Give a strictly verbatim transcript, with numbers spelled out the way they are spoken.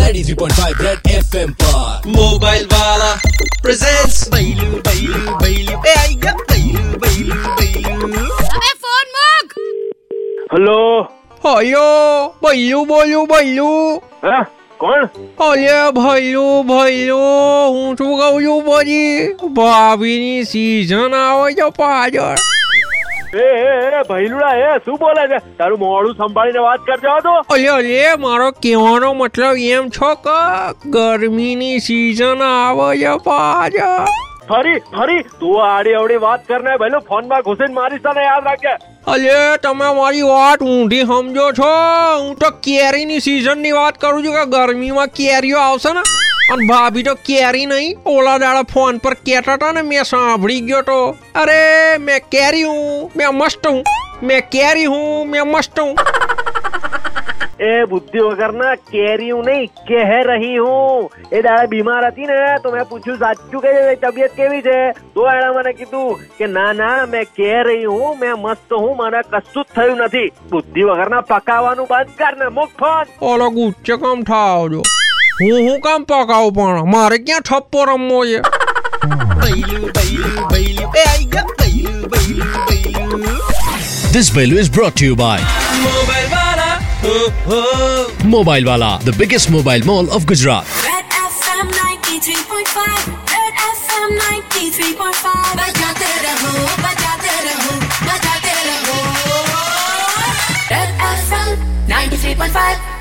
Ninety three point five red FM पर mobile वाला presents बैलू बैलू बैलू ए आई गया बैलू बैलू बैलू अबे फोन मुक। हेलो अयो भैलू बोलू भैलू હા કોણ અરે ભૈલુ ભૈલુ હું શું કહું છું પછી ભાભીની સીઝન આવે છે પાછળ. એ એ ભૈલુડા એ શું બોલે છે? તારું મોઢું સંભાળીને વાત કરજો તો. અરે અરે મારો કહેવાનો મતલબ એમ છો કે ગરમીની સીઝન આવે છે પાછળ. ફરી ફરી તું આડી અવડી વાત કરને ભૈલું ફોનમાં ઘૂસીને મારી સાને યાદ રાખજે. અરે તમે મારી વાત ઊંધી સમજો છો. હું તો કેરીની સીઝનની વાત કરું છું કે ગરમીમાં કેરીઓ આવશે ને. અને ભાભી તો કેરી નહીં ઓલા દાડા ફોન પર કહેતા હતા ને મેં સાંભળી ગયો તો. અરે મેં કેરી હું મેં મસ્ત હું મેં કેરી હું મેં મસ્ત હું. એ બુદ્ધિ વગરના કેરી હું નહીં કહેર રહી હું. એ દાડા બીમાર હતી ને તો મેં પૂછ્યું સાચું કે તબિયત કેવી છે? તો એણે મને કીધું કે ના ના મેં કહી રહી હું મેં મસ્ત હું મને કશું જ થયું નથી. બુદ્ધિ વગરના પકાવવાનું બંધ કર ને મુક ફોન. ઓલો ગુચ્ચે કામ થાવજો. હું હું કામ પકાવું પણ મારે ક્યાં ઠપ્પો રમવો છે? बैलू बैलू बैलू ए आई गया बैलू बैलू बैलू This Bailu is brought to you by mobile वाला हो हो Mobile Wala, the biggest mobile mall of Gujarat. Red F M ninety-three point five. Red F M ninety-three point five. बजाते रहो, बजाते रहो, बजाते रहो. Red F M ninety-three point five.